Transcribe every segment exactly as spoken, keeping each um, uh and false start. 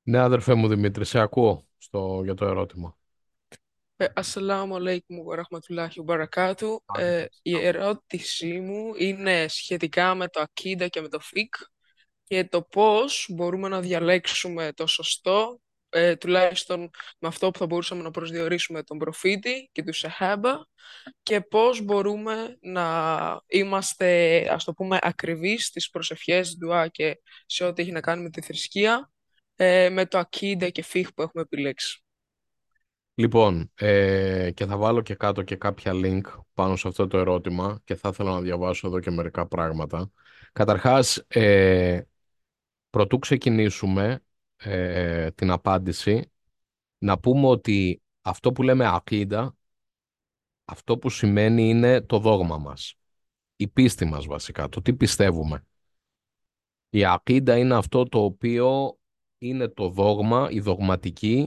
Ναι, αδερφέ μου Δημήτρη, σε ακούω στο, για το ερώτημα. Ε, Assalamu alaikum wa rahmatullahi wa barakatuh. Ε, η ερώτησή μου είναι σχετικά με το ακίντα και με το φικ και το πώς μπορούμε να διαλέξουμε το σωστό, ε, τουλάχιστον με αυτό που θα μπορούσαμε να προσδιορίσουμε τον προφήτη και του Σαχάμπα, και πώς μπορούμε να είμαστε, ας το πούμε, ακριβείς στις προσευχές, δουά και σε ό,τι έχει να κάνει με τη θρησκεία, ε, με το ακίντα και φικ που έχουμε επιλέξει. Λοιπόν, ε, και θα βάλω και κάτω και κάποια link πάνω σε αυτό το ερώτημα και θα ήθελα να διαβάσω εδώ και μερικά πράγματα. Καταρχάς, ε, προτού ξεκινήσουμε ε, την απάντηση, να πούμε ότι αυτό που λέμε ακίντα, αυτό που σημαίνει είναι το δόγμα μας, η πίστη μας βασικά, το τι πιστεύουμε. Η ακίντα είναι αυτό το οποίο είναι το δόγμα, η δογματική,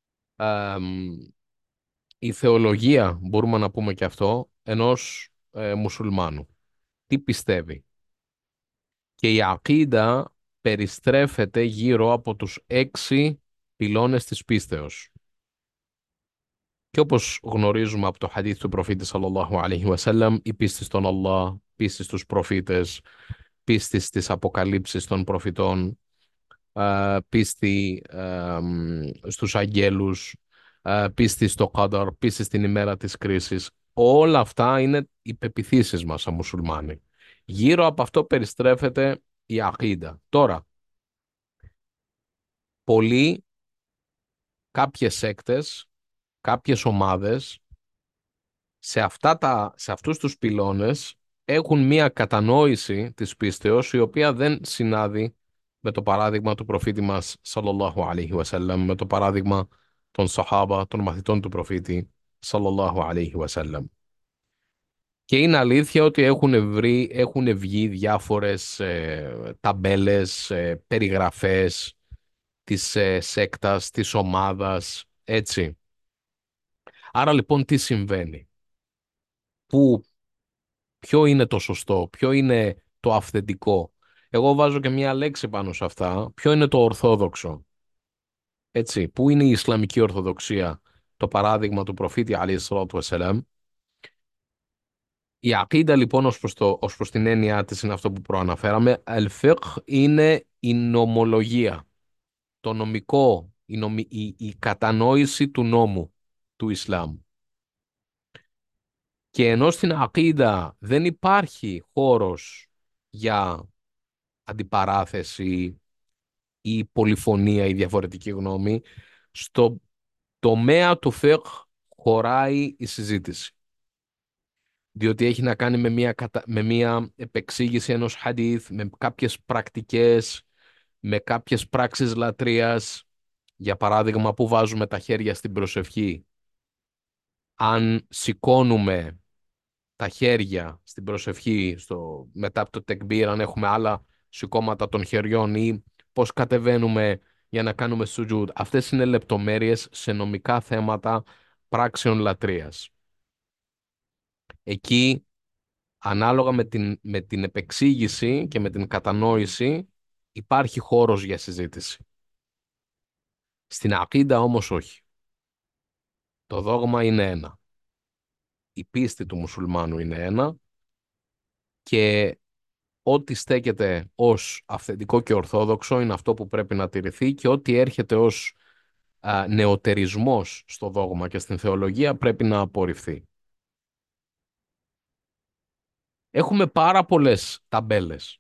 η θεολογία, μπορούμε να πούμε και αυτό, ενός ε, μουσουλμάνου. Τι πιστεύει. Και η ακίντα περιστρέφεται γύρω από τους έξι πυλώνες της πίστεως. Και όπως γνωρίζουμε από το χαδίθ του προφήτη σαλλαλλάχου αλaihi wasallam, η πίστη στον Allah, πίστη στους προφήτες, πίστη στις αποκαλύψεις των προφητών, ε, πίστη ε, μ, στους αγγέλους, ε, πίστη στο Qadar, πίστη στην ημέρα της κρίσης. Όλα αυτά είναι οι πεποιθήσεις μας σαν μουσουλμάνοι. Γύρω από αυτό περιστρέφεται η ακίντα. Τώρα, πολλοί, κάποιες σέκτες, κάποιες ομάδες, σε, αυτά τα, σε αυτούς τους πυλώνες έχουν μία κατανόηση της πίστεως η οποία δεν συνάδει με το παράδειγμα του προφήτη μας σαλλαλλάχου αλaihi wasallam, με το παράδειγμα των Σαχάμπα, των μαθητών του προφήτη σαλλαλλάχου αλaihi wasallam. Και είναι αλήθεια ότι έχουν βρει, έχουν βγει διάφορες ε, ταμπέλες, ε, περιγραφές της ε, σέκτας, της ομάδας, έτσι. Άρα λοιπόν τι συμβαίνει, πού, ποιο είναι το σωστό, ποιο είναι το αυθεντικό. Εγώ βάζω και μία λέξη πάνω σε αυτά, ποιο είναι το ορθόδοξο. Έτσι, πού είναι η Ισλαμική Ορθοδοξία, το παράδειγμα του προφήτη αλaihi salatu wasalam. Η ακίντα λοιπόν ως προς, το, ως προς την έννοια της είναι αυτό που προαναφέραμε. Al-fiqh είναι η νομολογία, το νομικό, η, νομι- η, η κατανόηση του νόμου του Ισλάμ. Και ενώ στην ακίντα δεν υπάρχει χώρος για αντιπαράθεση ή πολυφωνία ή διαφορετική γνώμη, στο τομέα του fiqh χωράει η συζήτηση. Διότι έχει να κάνει με μια, κατα- με μια επεξήγηση ενός hadith, με κάποιες πρακτικές, με κάποιες πράξεις λατρείας. Για παράδειγμα, που βάζουμε τα χέρια στην προσευχή. Αν σηκώνουμε τα χέρια στην προσευχή, στο, μετά από το τεκμπίρ, αν έχουμε άλλα σηκώματα των χεριών ή πώς κατεβαίνουμε για να κάνουμε σουτζούντ. Αυτές είναι λεπτομέρειες σε νομικά θέματα πράξεων λατρείας. Εκεί, ανάλογα με την, με την επεξήγηση και με την κατανόηση, υπάρχει χώρος για συζήτηση. Στην ακίντα όμως όχι. Το δόγμα είναι ένα. Η πίστη του μουσουλμάνου είναι ένα και ό,τι στέκεται ως αυθεντικό και ορθόδοξο είναι αυτό που πρέπει να τηρηθεί και ό,τι έρχεται ως α, νεοτερισμός στο δόγμα και στην θεολογία πρέπει να απορριφθεί. Έχουμε πάρα πολλές ταμπέλες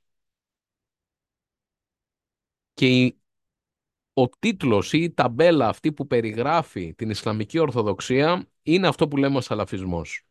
και η- ο τίτλος ή η ταμπέλα αυτή που περιγράφει την Ισλαμική Ορθοδοξία είναι αυτό που λέμε ο Σαλαφισμός.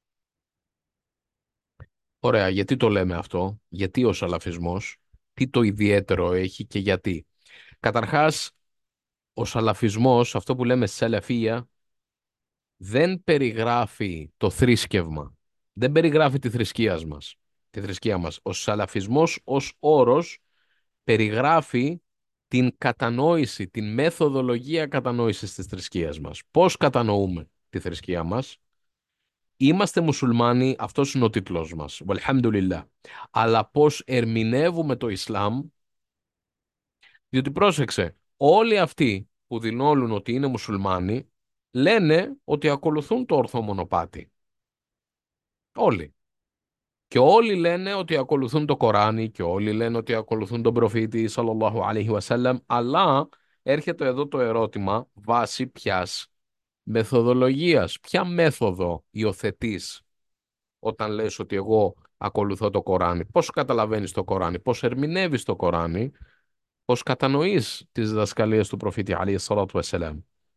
Ωραία, γιατί το λέμε αυτό, γιατί ο Σαλαφισμός, τι το ιδιαίτερο έχει και γιατί. Καταρχάς, ο Σαλαφισμός, αυτό που λέμε Σαλαφία, δεν περιγράφει το θρήσκευμα. Δεν περιγράφει τη θρησκεία μας. Τη θρησκεία μας. Ο Σαλαφισμός ως όρος περιγράφει την κατανόηση, την μεθοδολογία κατανόησης της θρησκείας μας. Πώς κατανοούμε τη θρησκεία μας? Είμαστε μουσουλμάνοι, αυτός είναι ο τίτλος μας. Walhamdulillah. Αλλά πώς ερμηνεύουμε το Ισλάμ, διότι πρόσεξε, Όλοι αυτοί που δηλώνουν ότι είναι μουσουλμάνοι λένε ότι ακολουθούν το ορθό μονοπάτι. Όλοι. Και όλοι λένε ότι ακολουθούν το Κοράνι και όλοι λένε ότι ακολουθούν τον προφήτη σαλλαλλάχου αλaihi wasallam, αλλά έρχεται εδώ το ερώτημα βάσει ποιας μεθοδολογίας, ποια μέθοδο υιοθετείς όταν λες ότι εγώ ακολουθώ το Κοράνι, πώς καταλαβαίνεις το Κοράνι, πώς ερμηνεύεις το Κοράνι, πώς κατανοείς τις διδασκαλίες του προφήτη αλaihi salatu wasalam.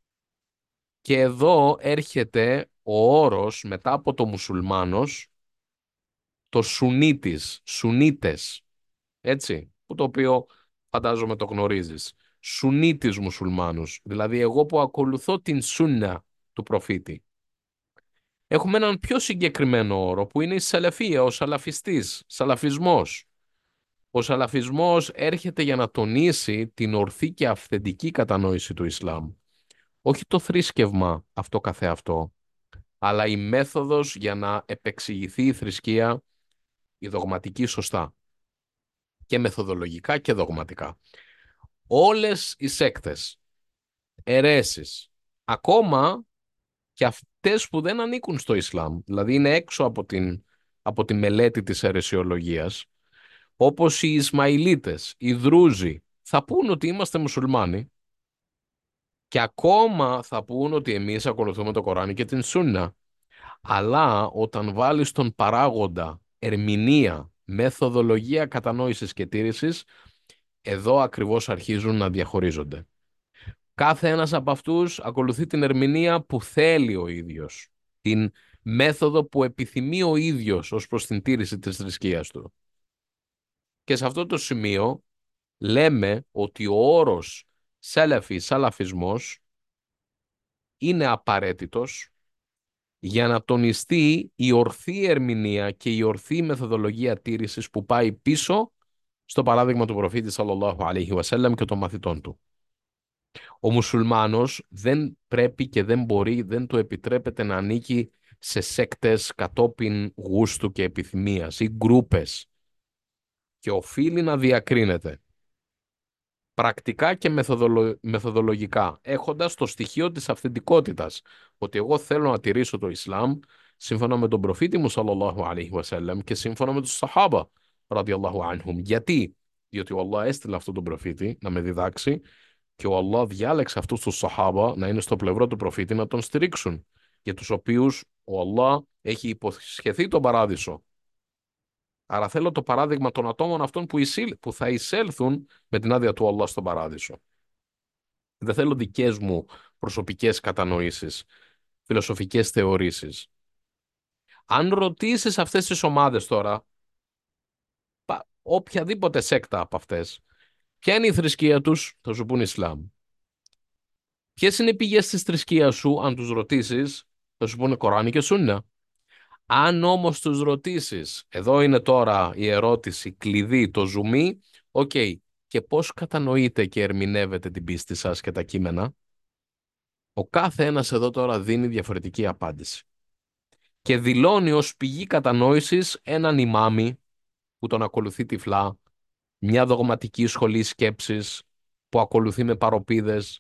Και εδώ έρχεται ο όρος μετά από το μουσουλμάνος, το Σουνίτης, Σουνίτες, έτσι, που το οποίο φαντάζομαι το γνωρίζεις. Σουνίτης μουσουλμάνους, δηλαδή εγώ που ακολουθώ την Σούννα του προφήτη. Έχουμε έναν πιο συγκεκριμένο όρο που είναι η Σαλαφία, ο Σαλαφιστής, Σαλαφισμός. Ο Σαλαφισμός έρχεται για να τονίσει την ορθή και αυθεντική κατανόηση του Ισλάμ. Όχι το θρήσκευμα αυτό καθεαυτό, αλλά η μέθοδος για να επεξηγηθεί η θρησκεία, η δογματική σωστά. Και μεθοδολογικά και δογματικά. Όλες οι σέκτες, αιρέσεις, ακόμα και αυτές που δεν ανήκουν στο Ισλάμ, δηλαδή είναι έξω από την, από τη μελέτη της αιρεσιολογίας, όπως οι Ισμαηλίτες, οι Δρούζοι, θα πούν ότι είμαστε μουσουλμάνοι και ακόμα θα πούν ότι εμείς ακολουθούμε το Κοράνι και την Σούννα. Αλλά όταν βάλεις τον παράγοντα ερμηνεία, μεθοδολογία κατανόησης και τήρησης, εδώ ακριβώς αρχίζουν να διαχωρίζονται. Κάθε ένας από αυτούς ακολουθεί την ερμηνεία που θέλει ο ίδιος, την μέθοδο που επιθυμεί ο ίδιος ως προς την τήρηση της θρησκείας του. Και σε αυτό το σημείο λέμε ότι ο όρος σέλαφι, σαλαφισμός είναι απαραίτητος για να τονιστεί η ορθή ερμηνεία και η ορθή μεθοδολογία τήρησης που πάει πίσω στο παράδειγμα του προφήτη σαλλαλλάχου αλaihi wasallam και των μαθητών του. Ο μουσουλμάνος δεν πρέπει και δεν μπορεί, δεν του επιτρέπεται να ανήκει σε σέκτες κατόπιν γούστου και επιθυμίας ή γκρούπες και οφείλει να διακρίνεται πρακτικά και μεθοδολο- μεθοδολογικά, έχοντας το στοιχείο της αυθεντικότητας, ότι εγώ θέλω να τηρήσω το Ισλάμ σύμφωνα με τον προφήτη μου σαλλαλλάχου αλaihi wasallam και σύμφωνα με τους Σαχάμπα ραδιαλλάχου ανჰουμ. Γιατί? Διότι ο Allah έστειλε αυτόν τον προφήτη να με διδάξει και ο Allah διάλεξε αυτούς τους Σαχάμπα να είναι στο πλευρό του προφήτη να τον στηρίξουν, για τους οποίους ο Allah έχει υποσχεθεί τον παράδεισο. Άρα θέλω το παράδειγμα των ατόμων αυτών που, εισήλ, που θα εισέλθουν με την άδεια του Allah στον παράδεισο. Δεν θέλω δικές μου προσωπικές κατανοήσεις, φιλοσοφικές θεωρήσεις. Αν ρωτήσεις αυτές τις ομάδες τώρα, πα- οποιαδήποτε σέκτα από αυτές, ποια είναι η θρησκεία τους, θα σου πούν Ισλάμ. Ποιες είναι οι πηγές της θρησκείας σου, αν τους ρωτήσεις, θα σου πούνε Κοράνι και Σούννα. Αν όμως τους ρωτήσεις, εδώ είναι τώρα η ερώτηση κλειδί, το ζουμί, οκ, και πώς κατανοείτε και ερμηνεύετε την πίστη σας και τα κείμενα. Ο κάθε ένας εδώ τώρα δίνει διαφορετική απάντηση. Και δηλώνει ως πηγή κατανόησης έναν ημάμι που τον ακολουθεί τυφλά, μια δογματική σχολή σκέψης που ακολουθεί με παροπίδες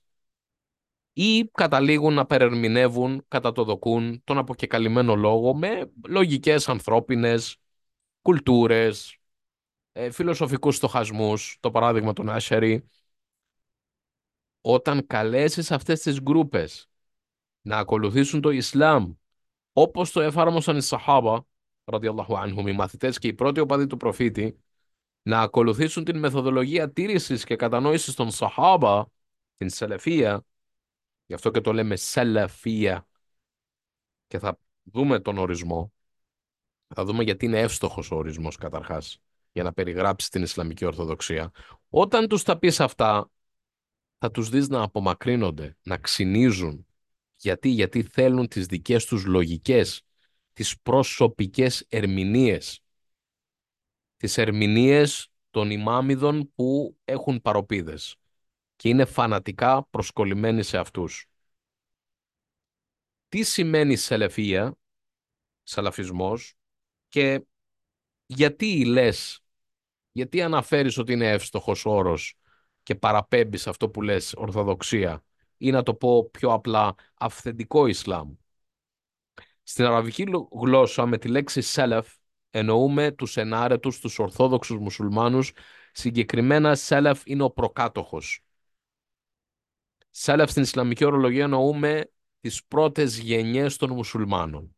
ή καταλήγουν να περερμηνεύουν κατά το δοκούν τον αποκεκαλυμμένο λόγο με λογικές ανθρώπινες, κουλτούρες, ε, φιλοσοφικούς στοχασμούς, το παράδειγμα των Άσερι. Όταν καλέσεις αυτές τις γκρούπες να ακολουθήσουν το Ισλάμ όπως το εφάρμοσαν οι Σαχάμπα, ραδιαλλάχου ανჰουμ, οι μαθητές και οι πρώτοι οπαδοί του προφήτη, να ακολουθήσουν την μεθοδολογία τήρησης και κατανόησης των Σαχάμπα, την Σαλαφία, γι' αυτό και το λέμε Σαλαφία, και θα δούμε τον ορισμό, θα δούμε γιατί είναι εύστοχος ο ορισμός καταρχάς, για να περιγράψει την Ισλαμική Ορθοδοξία. Όταν τους τα πεις αυτά, θα τους δεις να απομακρύνονται, να ξυνίζουν. Γιατί, γιατί θέλουν τις δικές τους λογικές, τις προσωπικές ερμηνείες, τις ερμηνείες των ημάμιδων που έχουν παροπίδες και είναι φανατικά προσκολλημένοι σε αυτούς. Τι σημαίνει σελεφία, σαλαφισμός, και γιατί λες, γιατί αναφέρεις ότι είναι εύστοχος όρος και παραπέμπεις αυτό που λες Ορθοδοξία, ή να το πω πιο απλά αυθεντικό Ισλάμ. Στην αραβική γλώσσα με τη λέξη σέλεφ εννοούμε τους ενάρετους, τους Ορθόδοξους μουσουλμάνους, συγκεκριμένα σέλεφ είναι ο προκάτοχος. Σέλεφ στην Ισλαμική ορολογία εννοούμε τις πρώτες γενιές των μουσουλμάνων.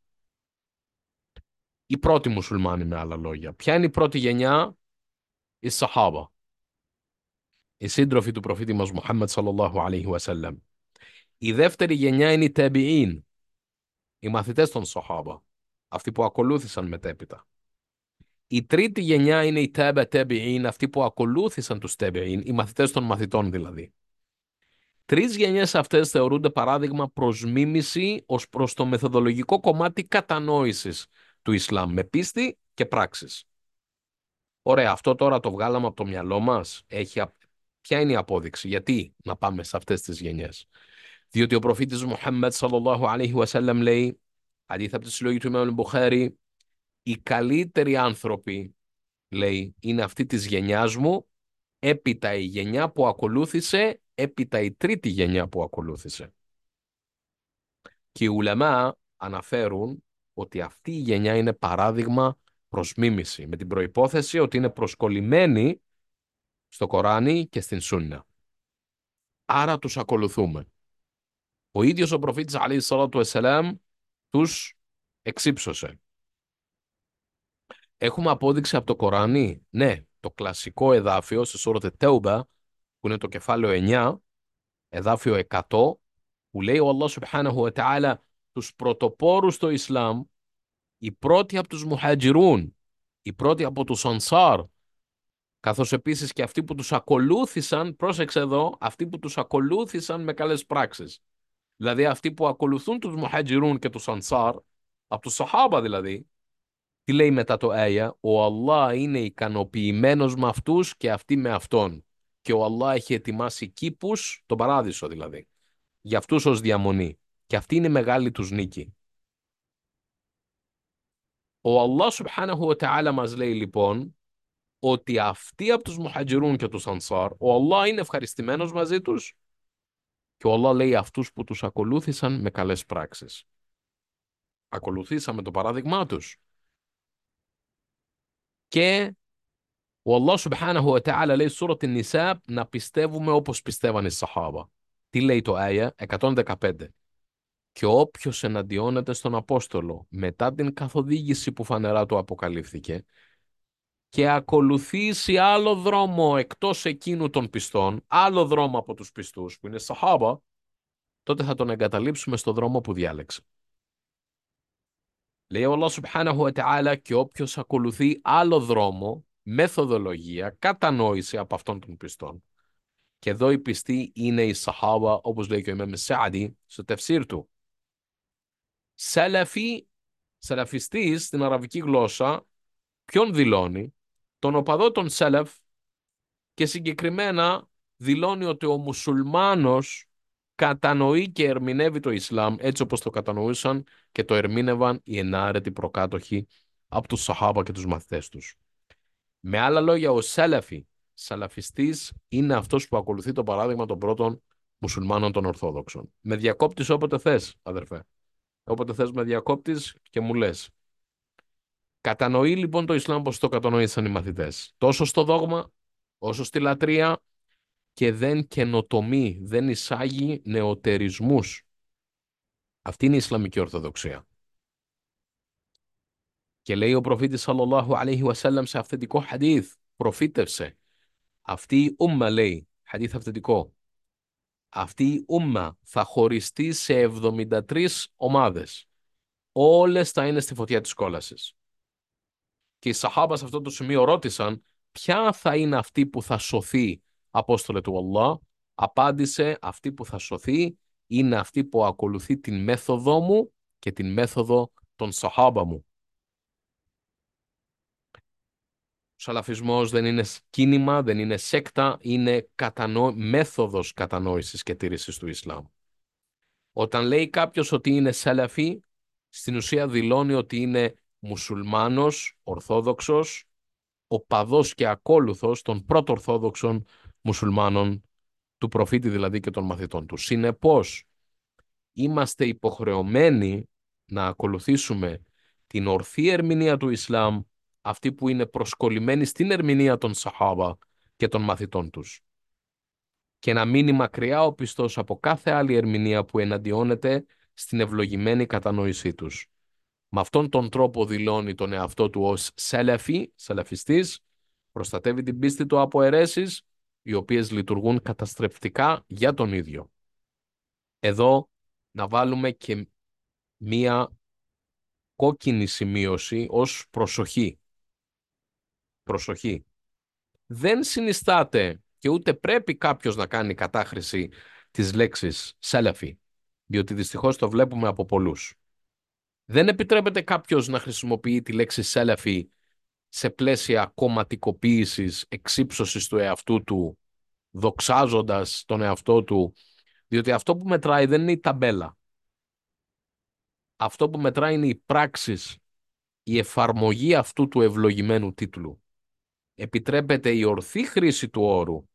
Οι πρώτοι μουσουλμάνοι με άλλα λόγια. Ποια είναι η πρώτη γενιά? Οι Σαχάμπα. Οι σύντροφοι του προφήτη μας Μουχάμμαντ σαλλαλλάχου αλaihi wasallam. Η δεύτερη γενιά είναι οι Ταμπιΐν, οι μαθητές των Σαχάμπα, αυτοί που ακολούθησαν μετέπειτα. Η τρίτη γενιά είναι οι Ταμπα Ταμπιΐν, αυτοί που ακολούθησαν τους Ταμπιΐν, οι μαθητές των μαθητών δηλαδή. Τρεις γενιές αυτές θεωρούνται παράδειγμα προς μίμηση ως προς το μεθοδολογικό κομμάτι κατανόησης του Ισλάμ, με πίστη και πράξεις. Ωραία, αυτό τώρα το βγάλαμε από το μυαλό μας. Έχει... Ποια είναι η απόδειξη? Γιατί να πάμε σε αυτές τις γενιές? Διότι ο προφήτης Μουχάμμαντ σαλλαλλάχου αλaihi wasallam λέει, hadith από τη συλλογή του Ιμάμ Μποχάρι, οι καλύτεροι άνθρωποι, λέει, είναι αυτή της γενιάς μου, έπειτα η γενιά που ακολούθησε, έπειτα η τρίτη γενιά που ακολούθησε. Και οι ουλαμά αναφέρουν ότι αυτή η γενιά είναι παράδειγμα προς μίμηση, με την προϋπόθεση ότι είναι προσκολλημένη στο Κοράνι και στην Σούννα. Άρα τους ακολουθούμε. Ο ίδιος ο προφήτης αλaihi salatu wassalam τους εξύψωσε. Έχουμε απόδειξη από το Κοράνι? Ναι, το κλασικό εδάφιο σε σούρατε Ταούμπα, που είναι το κεφάλαιο εννιά, εδάφιο εκατό, που λέει ο Allah subhanahu wa ta'ala τους πρωτοπόρους στο Ισλάμ, οι πρώτοι από τους Μουχατζιρούν, οι πρώτοι από τους Ανσάρ, καθώς επίσης και αυτοί που τους ακολούθησαν, πρόσεξε εδώ, αυτοί που τους ακολούθησαν με καλές πράξεις. Δηλαδή αυτοί που ακολουθούν τους Μουχατζιρούν και τους Ανσάρ, από τους Σαχάμπα δηλαδή, τι λέει μετά το Άια? Ο Allah είναι ικανοποιημένος με αυτούς και αυτοί με αυτόν. Και ο Allah έχει ετοιμάσει κήπους, τον παράδεισο δηλαδή, για αυτούς ως διαμονή. Και αυτή είναι η μεγάλη τους νίκη. Ο Allah subhanahu wa ta'ala μας λέει λοιπόν ότι αυτοί από τους Μουχατζιρούν και τους Ανσάρ, ο Allah είναι ευχαριστημένος μαζί τους και ο Allah λέει αυτούς που τους ακολούθησαν με καλές πράξεις. Ακολουθήσαμε το παράδειγμά τους. Και ο Allah subhanahu wa ta'ala λέει σούρα την Νισά να πιστεύουμε όπως πιστεύαν οι Σαχάμπα. Τι λέει το Άια εκατόν δεκαπέντε? Και όποιος εναντιώνεται στον Απόστολο μετά την καθοδήγηση που φανερά του αποκαλύφθηκε και ακολουθήσει άλλο δρόμο εκτός εκείνου των πιστών, άλλο δρόμο από τους πιστούς που είναι Σαχάμπα, τότε θα τον εγκαταλείψουμε στο δρόμο που διάλεξε. Λέει ο Allah subhanahu wa ta'ala και όποιος ακολουθεί άλλο δρόμο, μεθοδολογία, κατανόηση από αυτών των πιστών. Και εδώ οι πιστοί είναι οι Σαχάμπα, όπως λέει και ο Ιμάμ Σαάνι στο τεφσίρ του. Σαλαφί, σαλαφιστής στην αραβική γλώσσα, ποιον δηλώνει? Τον οπαδό των Σαλαφ, και συγκεκριμένα δηλώνει ότι ο μουσουλμάνος κατανοεί και ερμηνεύει το Ισλάμ έτσι όπως το κατανοούσαν και το ερμήνευαν οι ενάρετοι προκάτοχοι από τους Σαχάμπα και τους μαθητές τους. Με άλλα λόγια, ο Σαλαφι, σαλαφιστής, είναι αυτός που ακολουθεί το παράδειγμα των πρώτων μουσουλμάνων των Ορθόδοξων. Με διακόπτεις όποτε θες, αδερφέ. Όποτε θες με διακόπτεις και μου λες. Κατανοεί λοιπόν το Ισλάμ πως το κατανοήσαν οι μαθητές. Τόσο στο δόγμα, όσο στη λατρεία, και δεν καινοτομεί, δεν εισάγει νεοτερισμούς. Αυτή είναι η Ισλαμική Ορθοδοξία. Και λέει ο προφήτης σαλλαλλάχου αλaihi wasallam σε αυθεντικό χαδίθ, προφήτευσε, αυτή η ούμμα, λέει, χαδίθ αυθεντικό, αυτή η ούμμα θα χωριστεί σε εβδομήντα τρεις ομάδες. Όλες θα είναι στη φωτιά της κόλασης. Και οι Σαχάμπα σε αυτό το σημείο ρώτησαν, ποια θα είναι αυτή που θα σωθεί, Απόστολε του Allah? Απάντησε, αυτή που θα σωθεί είναι αυτή που ακολουθεί την μέθοδό μου και την μέθοδο των Σαχάμπα μου. Ο σαλαφισμός δεν είναι κίνημα, δεν είναι σέκτα, είναι κατανο... μέθοδος κατανόησης και τήρησης του Ισλάμ. Όταν λέει κάποιος ότι είναι σαλαφί, στην ουσία δηλώνει ότι είναι μουσουλμάνος, ορθόδοξος, οπαδός και ακόλουθος των πρώτων Ορθόδοξων μουσουλμάνων, του προφήτη δηλαδή και των μαθητών του. Συνεπώς, είμαστε υποχρεωμένοι να ακολουθήσουμε την ορθή ερμηνεία του Ισλάμ, αυτή που είναι προσκολλημένη στην ερμηνεία των Σαχάμπα και των μαθητών τους, και να μείνει μακριά ο πιστός από κάθε άλλη ερμηνεία που εναντιώνεται στην ευλογημένη κατανόησή τους. Με αυτόν τον τρόπο δηλώνει τον εαυτό του ως σελεφί, σελεφιστής, προστατεύει την πίστη του από αιρέσεις, οι οποίες λειτουργούν καταστρεπτικά για τον ίδιο. Εδώ να βάλουμε και μία κόκκινη σημείωση ως προσοχή. Προσοχή. Δεν συνιστάται και ούτε πρέπει κάποιος να κάνει κατάχρηση της λέξης σέλεφι, διότι δυστυχώς το βλέπουμε από πολλούς. Δεν επιτρέπεται κάποιος να χρησιμοποιεί τη λέξη σέλεφι σε πλαίσια κομματικοποίησης, εξύψωσης του εαυτού του, δοξάζοντας τον εαυτό του, διότι αυτό που μετράει δεν είναι η ταμπέλα. Αυτό που μετράει είναι οι πράξεις, η εφαρμογή αυτού του ευλογημένου τίτλου. Επιτρέπεται η ορθή χρήση του όρου.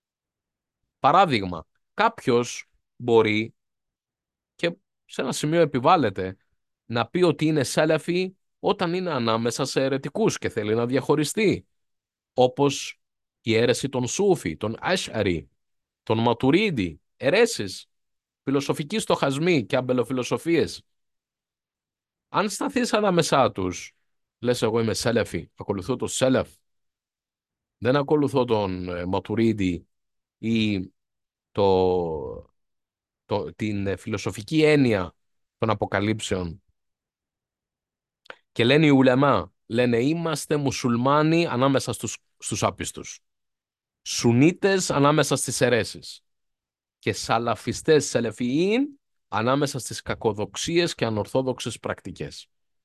Παράδειγμα, κάποιος μπορεί, και σε ένα σημείο επιβάλλεται, να πει ότι είναι σέλεφι όταν είναι ανάμεσα σε αιρετικούς και θέλει να διαχωριστεί. Όπως η αίρεση των Σούφι, των Άσαρι, των Ματουρίδι, αιρέσεις, φιλοσοφικοί στοχασμοί και αμπελοφιλοσοφίες. Αν σταθείς ανάμεσά τους, λες εγώ είμαι σέλεφι, ακολουθώ το σέλεφ, δεν ακολουθώ τον ε, Ματουρίδι ή το, το, την ε, φιλοσοφική έννοια των αποκαλύψεων. Και λένε οι ουλεμά, λένε είμαστε μουσουλμάνοι ανάμεσα στους, στους άπιστους, Σουνίτες ανάμεσα στις αιρέσεις και σαλαφιστές σελεφιήν ανάμεσα στις κακοδοξίες και ανορθόδοξες πρακτικές.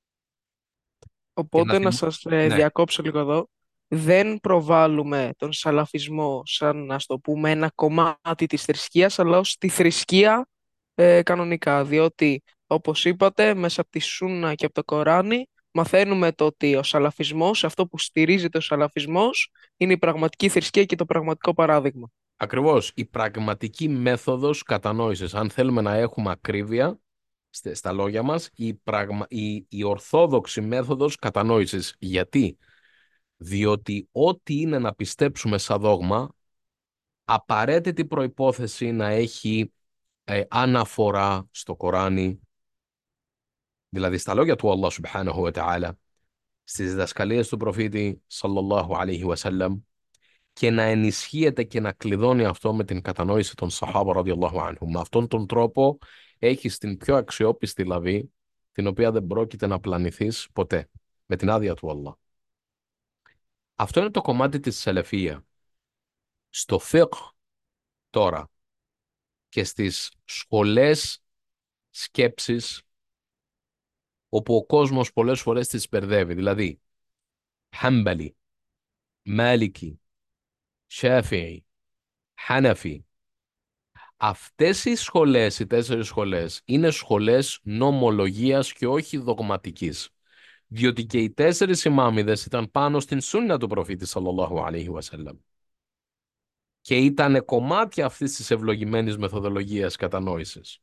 Και να Οπότε να θυμ... σας ε, Ναι, διακόψω λίγο εδώ. Δεν προβάλλουμε τον σαλαφισμό σαν, να το πούμε, ένα κομμάτι της θρησκείας, αλλά ως τη θρησκεία ε, κανονικά. Διότι, όπως είπατε, μέσα από τη Σούνα και από το Κοράνι, μαθαίνουμε το ότι ο σαλαφισμός, αυτό που στηρίζεται ο σαλαφισμός, είναι η πραγματική θρησκεία και το πραγματικό παράδειγμα. ακριβώς. Η πραγματική μέθοδος κατανόησης. Αν θέλουμε να έχουμε ακρίβεια στε- στα λόγια μας, η, πραγμα... η... η ορθόδοξη μέθοδος κατανόησης. Γιατί? Διότι ό,τι είναι να πιστέψουμε σαν δόγμα, απαραίτητη προϋπόθεση να έχει ε, αναφορά στο Κοράνι, δηλαδή στα λόγια του Allah subhanahu wa ta'ala, στις διδασκαλίες του προφήτη sallallahu alaihi wasallam, και να ενισχύεται και να κλειδώνει αυτό με την κατανόηση των Σαχάμπα radiyallahu anhum. Με αυτόν τον τρόπο έχεις την πιο αξιόπιστη λαβή, την οποία δεν πρόκειται να πλανηθείς ποτέ, με την άδεια του Allah. Αυτό είναι το κομμάτι της σελεφία. Στο fiqh τώρα και στις σχολές σκέψης, όπου ο κόσμος πολλές φορές τις μπερδεύει, δηλαδή Χαμπαλι, Μάλικι, Σάφιι, Χάναφι. Αυτές οι σχολές, οι τέσσερις σχολές, είναι σχολές νομολογίας και όχι δογματικής. Διότι και οι τέσσερις ημάμιδες ήταν πάνω στην σούννα του προφήτη sallallahu alaihi wasallam. Και ήταν κομμάτια αυτής της ευλογημένης μεθοδολογίας κατανόησης.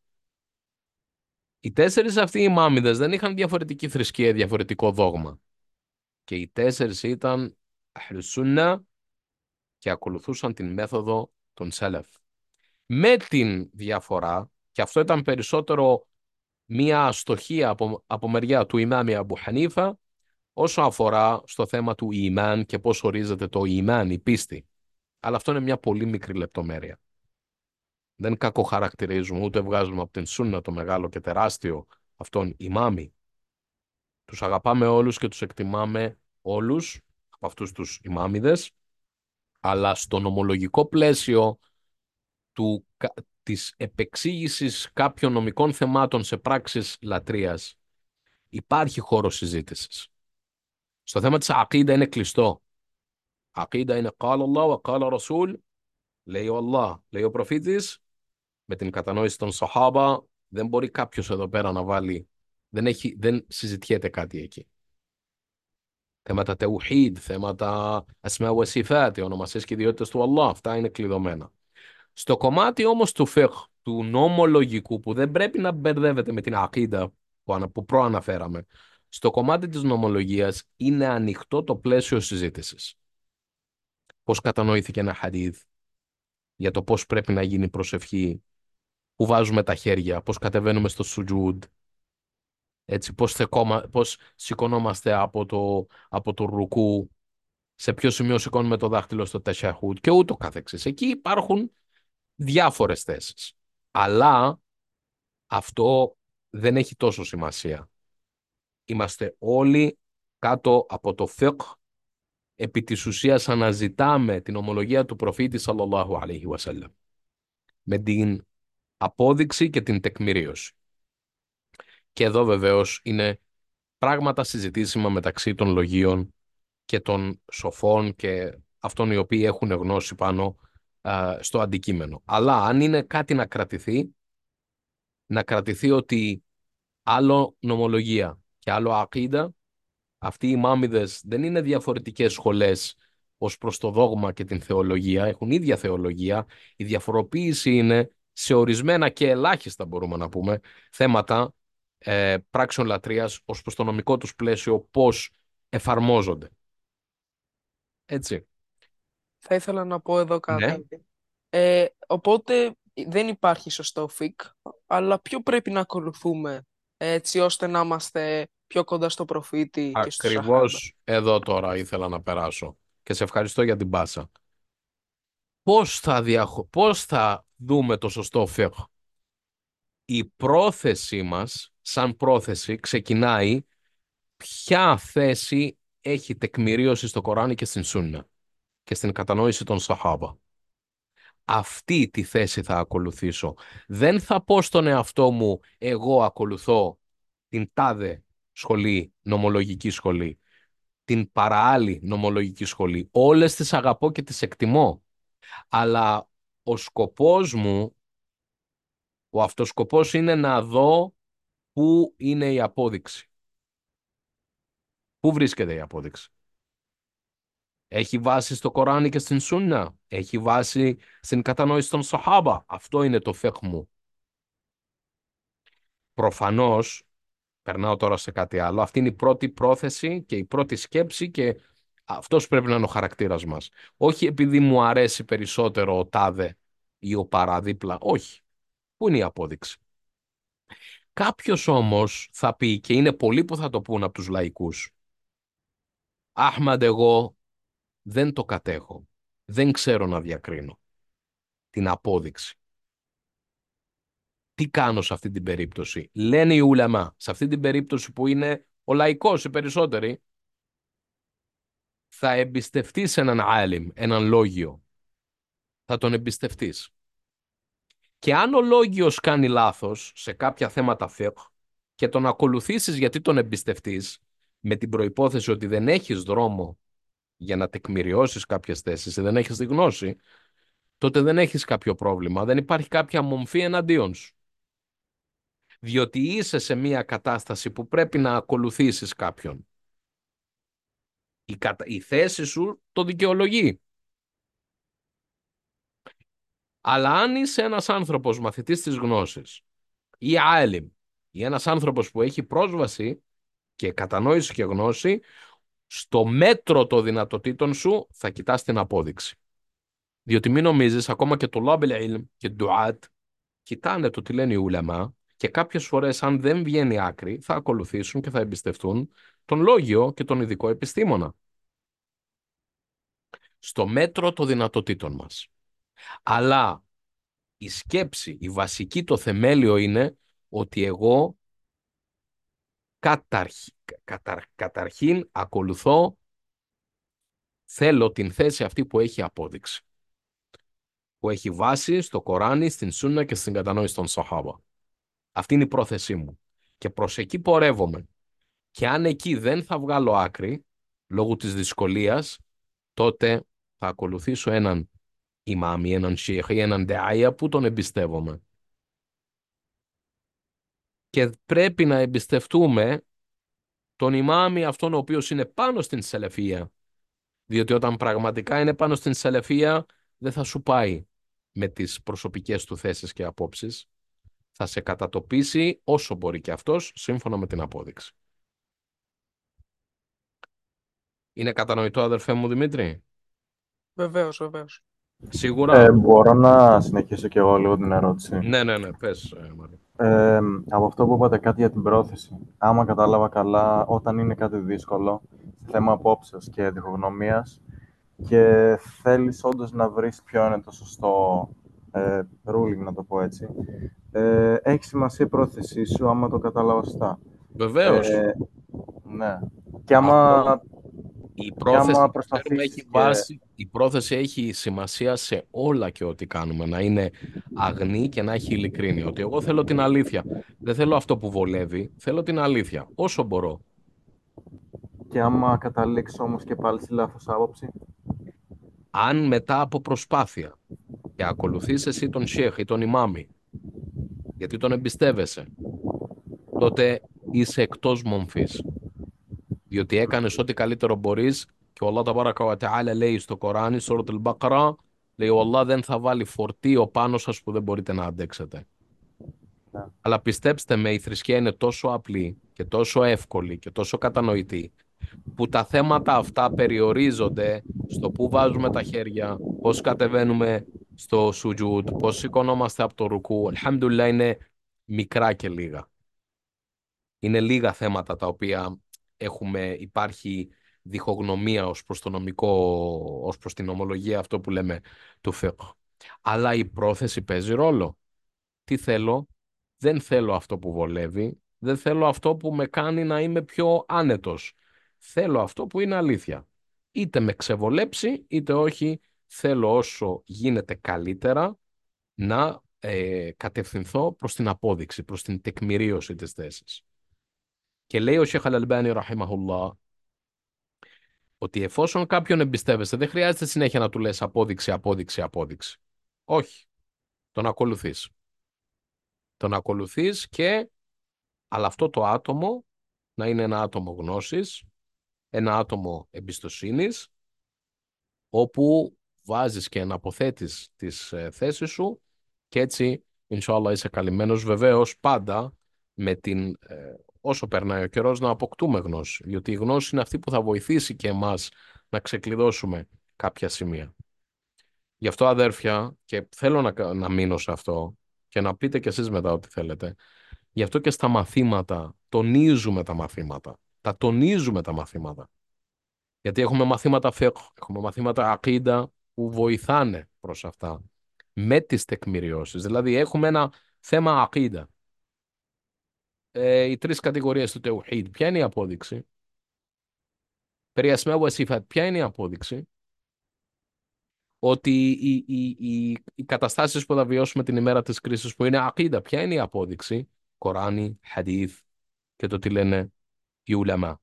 Οι τέσσερις αυτοί οι ημάμιδες δεν είχαν διαφορετική θρησκεία, διαφορετικό δόγμα. Και οι τέσσερις ήταν Αჰλους-Σούννα και ακολουθούσαν την μέθοδο των Σέλεφ. Με την διαφορά, και αυτό ήταν περισσότερο μία αστοχία από, από μεριά του ημάμι Αμπού Χανίφα, όσο αφορά στο θέμα του ημάν και πώς ορίζεται το ημάν, η πίστη. Αλλά αυτό είναι μια πολύ μικρή λεπτομέρεια. Δεν κακοχαρακτηρίζουμε, ούτε βγάζουμε από την Σούννα το μεγάλο και τεράστιο αυτόν ημάμι. Τους αγαπάμε όλους και τους εκτιμάμε όλους από αυτούς τους ημάμιδες, αλλά στο νομολογικό πλαίσιο του, της επεξήγησης κάποιων νομικών θεμάτων σε πράξεις λατρείας υπάρχει χώρο συζήτησης. Στο θέμα της ακίδα είναι κλειστό. Ακίδα είναι قال Allah wa قال Rasul, λέει ο Allah, λέει ο προφήτης, με την κατανόηση των Σαχάμπα. Δεν μπορεί κάποιος εδώ πέρα να βάλει, δεν, έχει, δεν συζητιέται κάτι εκεί. θέματα τεουχίδ, θέματα ασμά wa σιφάτ, οι ονομασίες και ιδιότητες του Allah, αυτά είναι κλειδωμένα. Στο κομμάτι όμως του φιχ, του νομολογικού, που δεν πρέπει να μπερδεύεται με την ακίδα που, ανα- που προαναφέραμε, στο κομμάτι της νομολογίας είναι ανοιχτό το πλαίσιο συζήτησης. Πώς κατανοήθηκε ένα χαδίθ, για το πώς πρέπει να γίνει η προσευχή, που βάζουμε τα χέρια, πώς κατεβαίνουμε στο σουτζούντ, έτσι, πώς, θεκόμα, πώς σηκωνόμαστε από το, από το ρουκού, σε ποιο σημείο σηκώνουμε το δάχτυλο στο τεσσαχούτ και ούτω καθεξής. Εκεί υπάρχουν διάφορες θέσεις. Αλλά αυτό δεν έχει τόσο σημασία. Είμαστε όλοι κάτω από το fiqh, επί της ουσίας αναζητάμε την ομολογία του προφήτη σαλλαλλάχου αλaihi wasallam με την απόδειξη και την τεκμηρίωση. Και εδώ βεβαίως είναι πράγματα συζητήσιμα μεταξύ των λογίων και των σοφών και αυτών οι οποίοι έχουν γνώση πάνω α, στο αντικείμενο. Αλλά αν είναι κάτι να κρατηθεί, να κρατηθεί ότι άλλο νομολογία και άλλο ακίδα, αυτοί οι μάμιδες δεν είναι διαφορετικές σχολές ως προς το δόγμα και την θεολογία, έχουν ίδια θεολογία. Η διαφοροποίηση είναι σε ορισμένα και ελάχιστα, μπορούμε να πούμε, θέματα ε, πράξεων λατρείας ως προς το νομικό τους πλαίσιο, πώς εφαρμόζονται. Έτσι. Θα ήθελα να πω εδώ Ναι. κάτι. Ε, οπότε δεν υπάρχει σωστό φικ, αλλά ποιο πρέπει να ακολουθούμε έτσι ώστε να είμαστε πιο κοντά στο προφήτη και στους Σαχάμπα. Ακριβώς εδώ τώρα ήθελα να περάσω και σε ευχαριστώ για την πάσα. Πώς θα, διαχω... Πώς θα δούμε το σωστό fiqh? Η πρόθεση μας, σαν πρόθεση, ξεκινάει ποια θέση έχει τεκμηρίωση στο Κοράνι και στην Σούννα και στην κατανόηση των Σαχάμπα. Αυτή τη θέση θα ακολουθήσω. Δεν θα πω στον εαυτό μου, εγώ ακολουθώ την τάδε σχολή, νομολογική σχολή, την παραάλλη νομολογική σχολή. Όλες τις αγαπώ και τις εκτιμώ. Αλλά ο σκοπός μου, ο αυτοσκοπός είναι να δω πού είναι η απόδειξη. Πού βρίσκεται η απόδειξη? Έχει βάση στο Κοράνι και στην Σούννα. Έχει βάση στην κατανόηση των Σαχάμπα. Αυτό είναι το φεκ μου. Προφανώς, περνάω τώρα σε κάτι άλλο. Αυτή είναι η πρώτη πρόθεση και η πρώτη σκέψη και αυτός πρέπει να είναι ο χαρακτήρας μας. Όχι επειδή μου αρέσει περισσότερο ο τάδε ή ο παραδίπλα. Όχι. Πού είναι η απόδειξη? Κάποιος όμως θα πει, και είναι πολλοί που θα το πούν από τους λαϊκούς, Αχμαντ, εγώ δεν το κατέχω. Δεν ξέρω να διακρίνω την απόδειξη. Τι κάνω σε αυτή την περίπτωση? Λένε οι ουλαμά, σε αυτή την περίπτωση που είναι ο λαϊκός οι περισσότεροι, θα εμπιστευτείς έναν άλιμ, έναν λόγιο. Θα τον εμπιστευτείς. Και αν ο λόγιος κάνει λάθος σε κάποια θέματα fiqh και τον ακολουθήσεις γιατί τον εμπιστευτείς, με την προϋπόθεση ότι δεν έχεις δρόμο για να τεκμηριώσεις κάποιες θέσεις ή δεν έχεις τη γνώση, τότε δεν έχεις κάποιο πρόβλημα, δεν υπάρχει κάποια μομφή εναντίον σου. Διότι είσαι σε μια κατάσταση που πρέπει να ακολουθήσεις κάποιον. Η, κατα... η θέση σου το δικαιολογεί. Αλλά αν είσαι ένας άνθρωπος μαθητής της γνώσης ή άλιμ ή ένας άνθρωπος που έχει πρόσβαση και κατανόηση και γνώση, στο μέτρο των δυνατοτήτων σου θα κοιτάς την απόδειξη. Διότι μην νομίζεις, ακόμα και το λάμπελ ilm και ντουάτ κοιτάνε το τι λένε οι ουλαμά και κάποιες φορές αν δεν βγαίνει άκρη θα ακολουθήσουν και θα εμπιστευτούν τον λόγιο και τον ειδικό επιστήμονα. Στο μέτρο των δυνατοτήτων μας. Αλλά η σκέψη, η βασική, το θεμέλιο είναι ότι εγώ καταρχ, καταρ, καταρχήν ακολουθώ, θέλω την θέση αυτή που έχει απόδειξη. Που έχει βάση στο Κοράνι, στην Σούννα και στην κατανόηση των Σαχάμπα. Αυτή είναι η πρόθεσή μου. Και προς εκεί πορεύομαι. Και αν εκεί δεν θα βγάλω άκρη, λόγω της δυσκολίας, τότε θα ακολουθήσω έναν ημάμι, έναν σιχ ή έναν δεάια που τον εμπιστεύομαι. Και πρέπει να εμπιστευτούμε τον ημάμι αυτόν ο οποίος είναι πάνω στην σελεφία. Διότι όταν πραγματικά είναι πάνω στην σελεφία δεν θα σου πάει με τις προσωπικές του θέσεις και απόψεις. Θα σε κατατοπίσει όσο μπορεί και αυτός σύμφωνα με την απόδειξη. Είναι κατανοητό, αδερφέ μου Δημήτρη? Βεβαίως, βεβαίως. Ε, Σίγουρα. μπορώ να συνεχίσω και εγώ λίγο την ερώτηση. Ναι, ναι, ναι, πες, ε, Μαρία. Ε, από αυτό που είπατε κάτι για την πρόθεση. Άμα κατάλαβα καλά, όταν είναι κάτι δύσκολο, θέμα απόψεως και διχογνωμίας, και θέλεις όντως να βρεις ποιο είναι το σωστό ε, ruling, να το πω έτσι, ε, έχει σημασία η πρόθεσή σου, άμα το κατάλαβα σωστά. Βεβαίως. Ε, ναι. Και άμα, Αυτό, η και άμα πρόθεση, ξέρουμε, έχει προσπαθήσεις και... βάση, η πρόθεση έχει σημασία σε όλα και ό,τι κάνουμε. Να είναι αγνή και να έχει ειλικρίνεια. Ότι εγώ θέλω την αλήθεια. Δεν θέλω αυτό που βολεύει. Θέλω την αλήθεια. Όσο μπορώ. Και άμα καταλήξω όμως και πάλι στη λάθος άποψη. Αν μετά από προσπάθεια και ακολουθείς εσύ τον Σιέχ ή τον Ιμάμι, γιατί τον εμπιστεύεσαι, τότε είσαι εκτός μομφής. Διότι έκανες ό,τι καλύτερο μπορείς και ο Allah Ταμπάρακα wa Ta'ala λέει στο Κοράνι, Σούρατ Al-Baqara, λέει ο Allah δεν θα βάλει φορτίο πάνω σας που δεν μπορείτε να αντέξετε. Ναι. Αλλά πιστέψτε με, η θρησκεία είναι τόσο απλή και τόσο εύκολη και τόσο κατανοητή, που τα θέματα αυτά περιορίζονται στο πού βάζουμε τα χέρια, πώς κατεβαίνουμε στο σουτζούτ, πώς σηκωνόμαστε από το ρουκού. Αλχαμδουλιλlah, είναι μικρά και λίγα. Είναι λίγα θέματα τα οποία έχουμε, υπάρχει διχογνωμία ως προς το νομικό, ως προς την ομολογία, αυτό που λέμε του φιqh. Αλλά η πρόθεση παίζει ρόλο. Τι θέλω? Δεν θέλω αυτό που βολεύει, δεν θέλω αυτό που με κάνει να είμαι πιο άνετος. Θέλω αυτό που είναι αλήθεια. Είτε με ξεβολέψει, είτε όχι, θέλω όσο γίνεται καλύτερα να ε, κατευθυνθώ προς την απόδειξη, προς την τεκμηρίωση της θέσης. Και λέει ο Σιχ Αλ-Αλμπάνι ραχιμαχουλlah ότι εφόσον κάποιον εμπιστεύεσαι, δεν χρειάζεται συνέχεια να του λες απόδειξη, απόδειξη, απόδειξη. Όχι. Τον ακολουθείς. Τον ακολουθείς και αλλά αυτό το άτομο να είναι ένα άτομο γνώσης, ένα άτομο εμπιστοσύνης, όπου βάζεις και εναποθέτεις τις ε, θέσεις σου και έτσι, inshallah, είσαι καλυμμένος, βεβαίως πάντα με την, ε, όσο περνάει ο καιρός, να αποκτούμε γνώση. Διότι η γνώση είναι αυτή που θα βοηθήσει και εμάς να ξεκλειδώσουμε κάποια σημεία. Γι' αυτό, αδέρφια, και θέλω να, να μείνω σε αυτό και να πείτε κι εσείς μετά ό,τι θέλετε, γι' αυτό και στα μαθήματα τονίζουμε τα μαθήματα. Τα τονίζουμε τα μαθήματα. Γιατί έχουμε μαθήματα fiqh, έχουμε μαθήματα aqida που βοηθάνε προς αυτά. Με τις τεκμηριώσεις. Δηλαδή έχουμε ένα θέμα aqida. Ε, οι τρεις κατηγορίες του Tawhid. Ποια είναι η απόδειξη? Περί ασμά wa sifat. Ποια είναι η απόδειξη? Ότι οι, οι, οι, οι καταστάσεις που θα βιώσουμε την ημέρα της κρίσης που είναι aqida. Ποια είναι η απόδειξη? Κοράνι, Hadith και το τι λένε οι ουλαμά.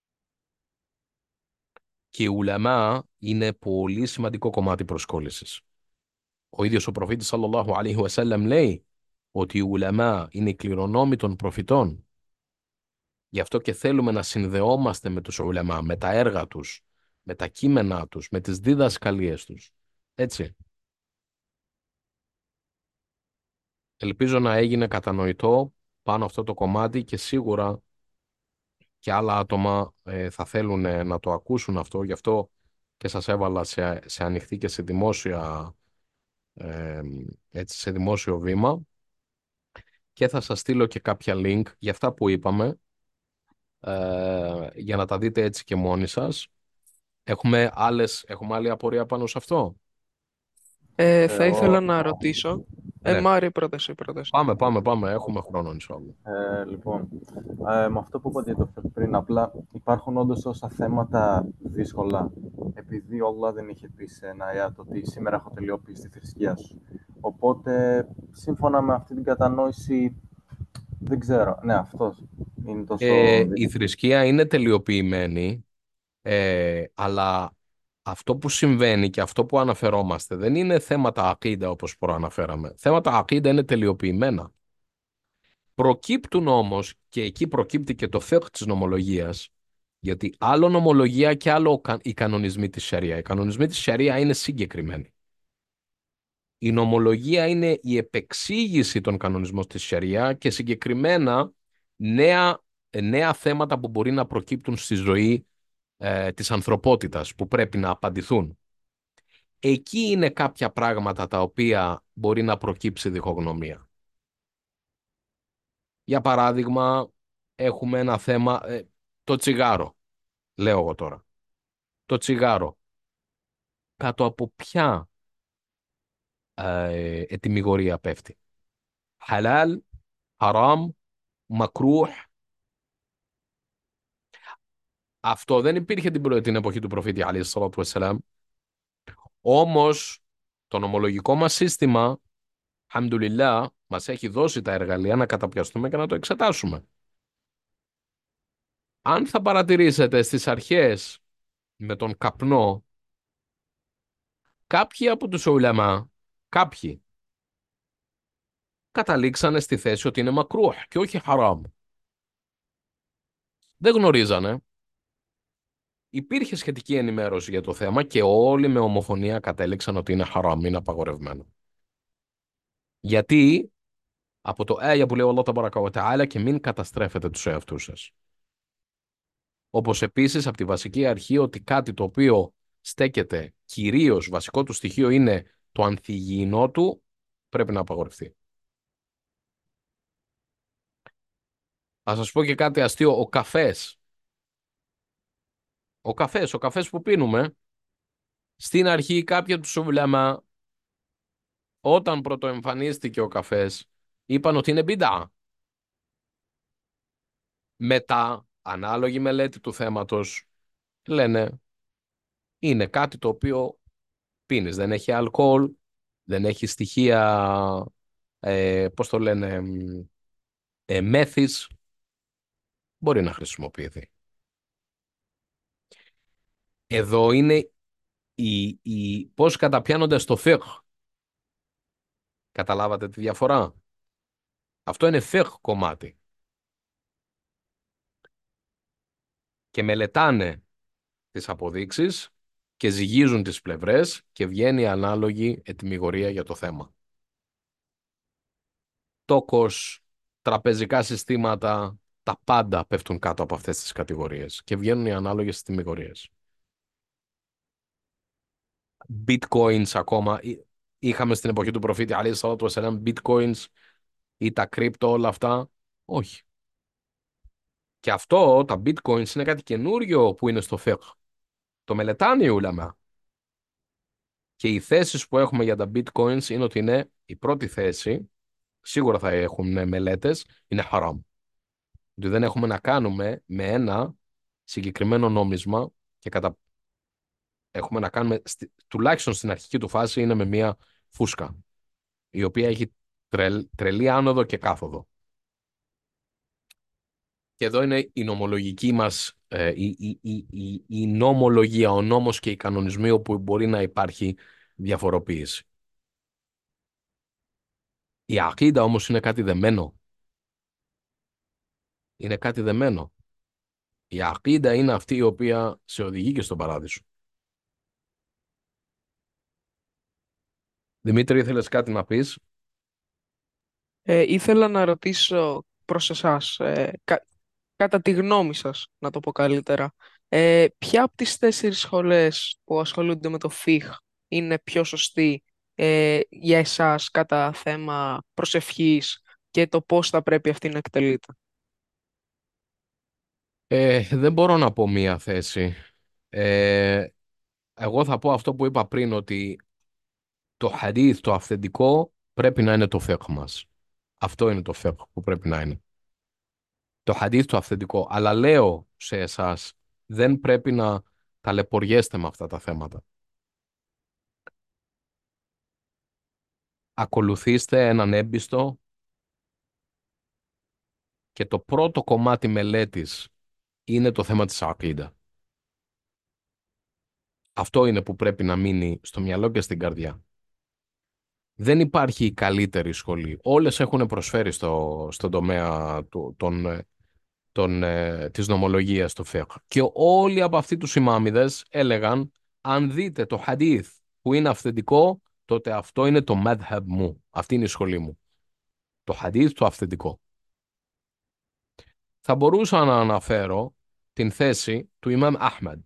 Και οι ουλαμά είναι πολύ σημαντικό κομμάτι προσκόλλησης. Ο ίδιος ο προφήτης σαλλαλλάχου αλaihi wasallam λέει ότι οι ουλαμά είναι οι κληρονόμοι των προφητών. Γι' αυτό και θέλουμε να συνδεόμαστε με τους ουλαμά, με τα έργα τους, με τα κείμενά τους, με τις διδασκαλίες τους. Έτσι. Ελπίζω να έγινε κατανοητό πάνω αυτό το κομμάτι και σίγουρα και άλλα άτομα ε, θα θέλουν ε, να το ακούσουν αυτό. Γι' αυτό και σας έβαλα σε, σε ανοιχτή και σε δημόσια, ε, έτσι, σε δημόσιο βήμα και θα σας στείλω και κάποια link για αυτά που είπαμε ε, για να τα δείτε έτσι και μόνοι σας. Έχουμε, άλλες, έχουμε άλλη απορία πάνω σε αυτό? Ε, Ε, θα ήθελα ό, να ρωτήσω. Ε, Ναι. Μάρη, πρόταση, πρόταση. Πάμε, πάμε, πάμε. Έχουμε χρόνο, inshallah. Ε, λοιπόν, ε, με αυτό που είπατε το πριν, απλά υπάρχουν όντως όσα θέματα δύσκολα, επειδή ο Allah δεν είχε πει σε ένα ayat ότι σήμερα έχω τελειοποιήσει τη θρησκεία σου. Οπότε, σύμφωνα με αυτή την κατανόηση, δεν ξέρω. Ναι, αυτό είναι τόσο Ε, η δύσκολο. θρησκεία είναι τελειοποιημένη, ε, αλλά αυτό που συμβαίνει και αυτό που αναφερόμαστε δεν είναι θέματα ακίντα όπως προαναφέραμε. Θέματα ακίντα είναι τελειοποιημένα. Προκύπτουν όμως, και εκεί προκύπτει και το φεκ της νομολογίας, γιατί άλλο νομολογία και άλλο οι κανονισμοί της Σαρία. Οι κανονισμοί της Σαρία είναι συγκεκριμένοι. Η νομολογία είναι η επεξήγηση των κανονισμών της Σαρία και συγκεκριμένα νέα, νέα θέματα που μπορεί να προκύπτουν στη ζωή ε, της ανθρωπότητας που πρέπει να απαντηθούν. Εκεί είναι κάποια πράγματα τα οποία μπορεί να προκύψει διχογνωμία. Για παράδειγμα, έχουμε ένα θέμα, ε, το τσιγάρο, λέω εγώ τώρα. Το τσιγάρο, κάτω από ποια ε, ετυμηγορία πέφτει? Χαλάλ, χαράμ, μακρούχ. Αυτό δεν υπήρχε την, προ- την εποχή του προφήτη αλaihi salatu wassalam. Όμως, το νομολογικό μας σύστημα, αλχαμδουλιλλά, μας έχει δώσει τα εργαλεία να καταπιαστούμε και να το εξετάσουμε. Αν θα παρατηρήσετε στις αρχές με τον καπνό, κάποιοι από τους ουλαμά, κάποιοι, καταλήξανε στη θέση ότι είναι μακρούχ και όχι χαράμ. Δεν γνωρίζανε. Υπήρχε σχετική ενημέρωση για το θέμα και όλοι με ομοφωνία κατέληξαν ότι είναι χαράμ, είναι απαγορευμένο. Γιατί από το άγια που λέει ο Allah ταμπαρακα βα ταάλα και μην καταστρέφετε τους εαυτούς σας. Όπως επίσης από τη βασική αρχή ότι κάτι το οποίο στέκεται κυρίως, βασικό του στοιχείο είναι το ανθυγιεινό του, πρέπει να απαγορευτεί. Θα σας πω και κάτι αστείο, ο καφές. Ο καφές, ο καφές που πίνουμε, στην αρχή κάποια του σουβλάμα, όταν πρωτοεμφανίστηκε ο καφές, είπαν ότι είναι μπιντά. Μετά, ανάλογη μελέτη του θέματος, λένε είναι κάτι το οποίο πίνεις. Δεν έχει αλκοόλ, δεν έχει στοιχεία, ε, πώς το λένε, ε, μέθης, μπορεί να χρησιμοποιηθεί. Εδώ είναι η, η, πώς καταπιάνονται στο φιχ. Καταλάβατε τη διαφορά? Αυτό είναι φιχ κομμάτι. Και μελετάνε τις αποδείξεις και ζυγίζουν τις πλευρές και βγαίνει ανάλογη ετυμηγορία για το θέμα. Τόκος, τραπεζικά συστήματα, τα πάντα πέφτουν κάτω από αυτές τις κατηγορίες και βγαίνουν οι ανάλογες ετυμηγορίες. Bitcoins ακόμα, εί- είχαμε στην εποχή του προφήτη αλaihi salatu wassalam bitcoins ή τα crypto, όλα αυτά? Όχι. Και αυτό, τα bitcoins είναι κάτι καινούριο που είναι στο fiqh. Το μελετάνε οι ουλαμά. Και οι θέσεις που έχουμε για τα bitcoins είναι ότι είναι η πρώτη θέση, σίγουρα θα έχουν μελέτες, είναι haram. Ότι δεν έχουμε να κάνουμε με ένα συγκεκριμένο νόμισμα και κατα... έχουμε να κάνουμε, στη... τουλάχιστον στην αρχική του φάση, είναι με μια φούσκα, η οποία έχει τρελ... τρελή άνοδο και κάθοδο. Και εδώ είναι η νομολογική μας, ε, η, η, η, η, η νομολογία, ο νόμος και οι κανονισμοί όπου μπορεί να υπάρχει διαφοροποίηση. Η ακίδα όμως είναι κάτι δεμένο. Είναι κάτι δεμένο. Η ακίδα είναι αυτή η οποία σε οδηγεί και στον παράδεισο. Δημήτρη, ήθελες κάτι να πεις? Ε, ήθελα να ρωτήσω προς εσάς, ε, κα- κατά τη γνώμη σας, να το πω καλύτερα, ε, ποια από τις τέσσερις σχολές που ασχολούνται με το φιχ είναι πιο σωστή ε, για εσάς κατά θέμα προσευχής και το πώς θα πρέπει αυτή να εκτελείται? Ε, δεν μπορώ να πω μία θέση. Ε, εγώ θα πω αυτό που είπα πριν, ότι το χαδίθ, το αυθεντικό, πρέπει να είναι το φεκ μας. Αυτό είναι το φεκ που πρέπει να είναι. Το χαδίθ, το αυθεντικό. Αλλά λέω σε εσάς, δεν πρέπει να ταλαιπωριέστε με αυτά τα θέματα. Ακολουθήστε έναν έμπιστο και το πρώτο κομμάτι μελέτης είναι το θέμα της ακίδα. Αυτό είναι που πρέπει να μείνει στο μυαλό και στην καρδιά. Δεν υπάρχει η καλύτερη σχολή. Όλες έχουν προσφέρει στο, στον τομέα του, των, ε, των, ε, της νομολογίας στο fiqh. Και όλοι από αυτοί τους ημάμιδες έλεγαν, αν δείτε το hadith που είναι αυθεντικό, τότε αυτό είναι το madhab μου. Αυτή είναι η σχολή μου. Το hadith το αυθεντικό. Θα μπορούσα να αναφέρω την θέση του Ιμάμ Αχμαντ.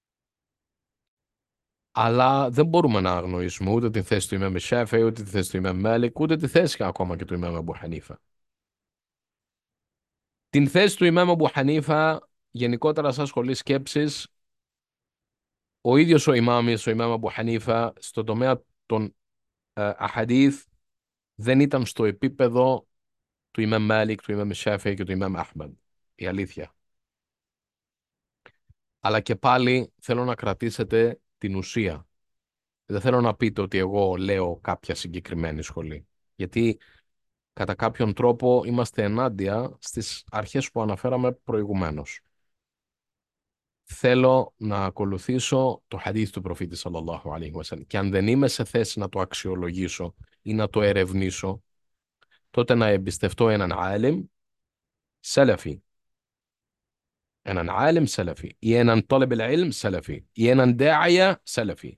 Αλλά δεν μπορούμε να αγνοήσουμε ούτε την θέση του Ιμάμ Σάφεϊ, ούτε τη θέση του Ιμάμ Μάλικ, ούτε τη θέση ακόμα και του Ιμάμ Αμπού Χανίφα. Την θέση του Ιμάμ Αμπού Χανίφα, γενικότερα σαν σχολή σκέψης, ο ίδιος ο Ιμάμις, ο Ιμάμ Αμπού Χανίφα, στον τομέα των ε, αχαδίθ, δεν ήταν στο επίπεδο του Ιμάμ Μάλικ, του Ιμάμ Σάφεϊ και του Ιμάμ Αχμαντ. Η αλήθεια. Αλλά και πάλι θέλω να κρατήσετε την ουσία. Δεν θέλω να πείτε ότι εγώ λέω κάποια συγκεκριμένη σχολή. Γιατί κατά κάποιον τρόπο είμαστε ενάντια στις αρχές που αναφέραμε προηγουμένως. Θέλω να ακολουθήσω το χαδίθ του προφήτη σαλλαλλάχου αλaihi wasallam. Και αν δεν είμαι σε θέση να το αξιολογήσω ή να το ερευνήσω, τότε να εμπιστευτώ έναν άλιμ σαλαφί. Έναν άλιμ σαλαφί. Ή έναν τόλιμπ al-ilm σαλαφί. Ή έναν δάια σαλαφί.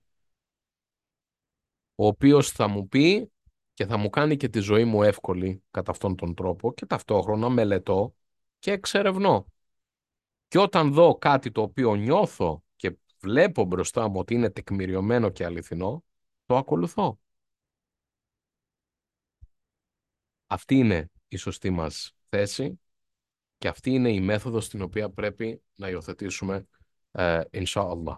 Ο οποίος θα μου πει και θα μου κάνει και τη ζωή μου εύκολη κατά αυτόν τον τρόπο και ταυτόχρονα μελετώ και εξερευνώ. Και όταν δω κάτι το οποίο νιώθω και βλέπω μπροστά μου ότι είναι τεκμηριωμένο και αληθινό, το ακολουθώ. Αυτή είναι η σωστή μας θέση και αυτή είναι η μέθοδος την οποία πρέπει να υιοθετήσουμε, ε, inshallah.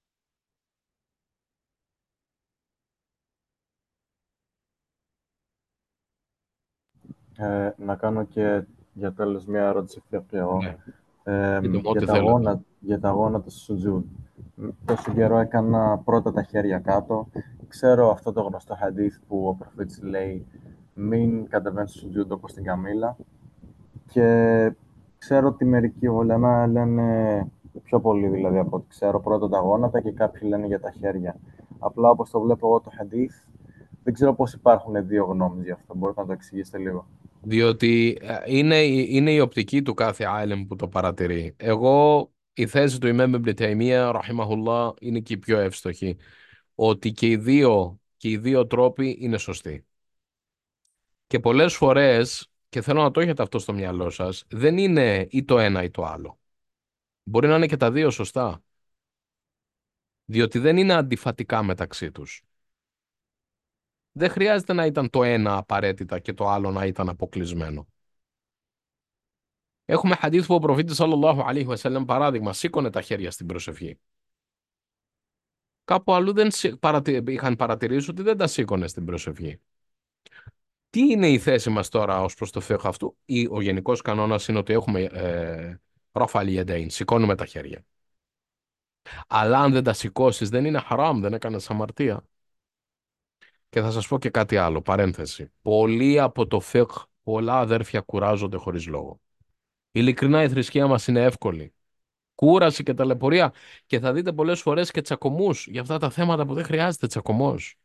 Ε, να κάνω και για τέλος μια ερώτηση πιο εγώ. Ναι. Ε, Πείτε μου για, ό,τι τα θέλετε. γόνα, για τα γόνατα στο σουτζούντ. Τόσο καιρό έκανα πρώτα τα χέρια κάτω. Ξέρω αυτό το γνωστό χαντίθ που ο προφήτης λέει μην κατεβαίνεις στο σουτζούντ όπως στην καμήλα. Και ξέρω ότι μερικοί ουλαμά λένε πιο πολύ δηλαδή από ό,τι ξέρω πρώτα τα γόνατα και κάποιοι λένε για τα χέρια. Απλά όπως το βλέπω εγώ το χαντίθ, δεν ξέρω πώς υπάρχουν δύο γνώμες γι' αυτό. Μπορείτε να το εξηγήσετε λίγο. Διότι ε, είναι, η- είναι η οπτική του κάθε άλεμ που το παρατηρεί. Εγώ, η θέση του Ιμάμ Ιμπν Ταϊμία, ραχιμαχουλlah, είναι και η πιο εύστοχη. Ότι και οι δύο, και οι δύο τρόποι είναι σωστοί. Και πολλές φορές, και θέλω να το έχετε αυτό στο μυαλό σας, δεν είναι ή το ένα ή το άλλο. Μπορεί να είναι και τα δύο σωστά. Διότι δεν είναι αντιφατικά μεταξύ τους. Δεν χρειάζεται να ήταν το ένα απαραίτητα και το άλλο να ήταν αποκλεισμένο. Έχουμε χαδίθ που ο προφήτης σαλλαλλάχου αλaihi wasallam, παράδειγμα, σήκωνε τα χέρια στην προσευχή. Κάπου αλλού δεν σι- παρατη... είχαν παρατηρήσει ότι δεν τα σήκωνε στην προσευχή. Τι είναι η θέση μας τώρα ως προς το φιχ αυτού? Ή, ο γενικός κανόνας είναι ότι έχουμε ε, ραφαλ ιαντέιν, σηκώνουμε τα χέρια. Αλλά αν δεν τα σηκώσεις δεν είναι χαράμ, δεν έκανες αμαρτία. Και θα σας πω και κάτι άλλο, παρένθεση. Πολλοί από το φιχ, πολλά αδέρφια κουράζονται χωρίς λόγο. Ειλικρινά η θρησκεία μας είναι εύκολη. Κούραση και ταλαιπωρία. Και θα δείτε πολλές φορές και τσακωμούς για αυτά τα θέματα που δεν χρειάζεται τσακωμός.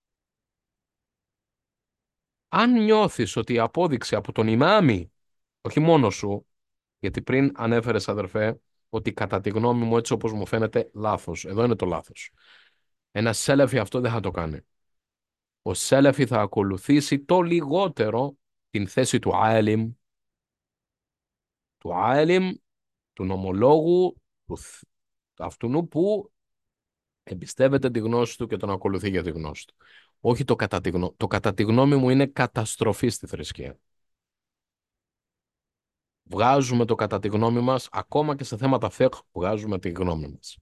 Αν νιώθεις ότι η απόδειξη από τον ημάμι, όχι μόνο σου, γιατί πριν ανέφερες αδερφέ, ότι κατά τη γνώμη μου έτσι όπως μου φαίνεται λάθος. Εδώ είναι το λάθος. Ένα σέλεφι αυτό δεν θα το κάνει. Ο σέλεφι θα ακολουθήσει το λιγότερο την θέση του άλιμ, του άλιμ, του νομολόγου, του θ- αυτού που εμπιστεύεται τη γνώση του και τον ακολουθεί για τη γνώση του. Όχι το κατά τη γνώμη. Το κατά τη γνώμη μου είναι καταστροφή στη θρησκεία. Βγάζουμε το κατά τη γνώμη μας, ακόμα και σε θέματα φεκ βγάζουμε τη γνώμη μας.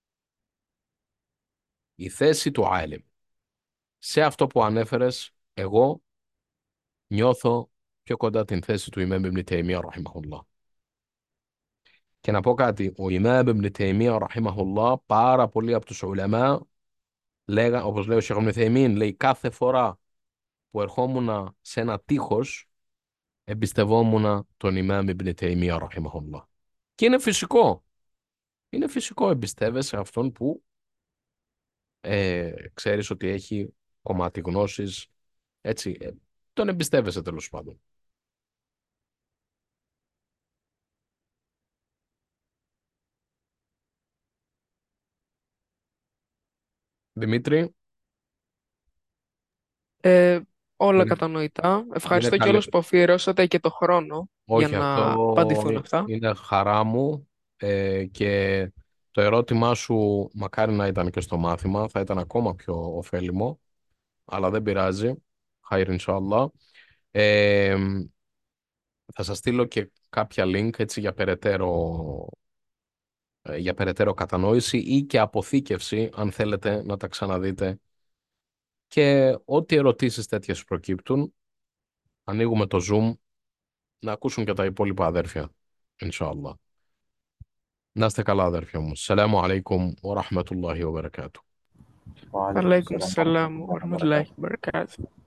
Η θέση του άλιμ. Σε αυτό που ανέφερες, εγώ νιώθω πιο κοντά την θέση του Ιμάμ Ιμπν Ταϊμία, ραχιμαχουλlah. Και να πω κάτι, ο Ιμάμ Ιμπν Ταϊμία, ραχιμαχουλlah, πάρα πολλοί από τους ουλαμά, λέγαν, όπως λέει ο Σιχ Ιμπν Θεϊμίν, λέει κάθε φορά που ερχόμουν σε ένα τείχος, εμπιστευόμουν τον Ιμάμ Ιμπν Ταϊμία, ραχιμαχουλlah. Και είναι φυσικό. Είναι φυσικό, εμπιστεύεσαι αυτόν που ε, ξέρεις ότι έχει κομμάτι γνώσης Έτσι, ε, τον εμπιστεύεσαι τέλος πάντων. Δημήτρη, Ε, όλα είναι, κατανοητά. είναι Ευχαριστώ καλή. κιόλας που αφιερώσατε και το χρόνο για Όχι, να αυτό απαντηθούν αυτά. είναι χαρά μου, ε, και το ερώτημά σου μακάρι να ήταν και στο μάθημα, θα ήταν ακόμα πιο ωφέλιμο, αλλά δεν πειράζει. Χαίρ inshallah. Ε, θα σας στείλω και κάποια link έτσι για περαιτέρω, ε, για περαιτέρω κατανόηση ή και αποθήκευση αν θέλετε να τα ξαναδείτε, και ό,τι ερωτήσεις τέτοιες προκύπτουν ανοίγουμε το Zoom να ακούσουν και τα υπόλοιπα αδέρφια, inshallah. Να είστε καλά αδέρφια μου. Σαλάμου αλaikum wa rahmatullahi wa barakatuh. Wa alaikum Αλέικουμ assalam wa σαλάμ, rahmatullahi wa ورحمة الله barakatuh. وبركاته.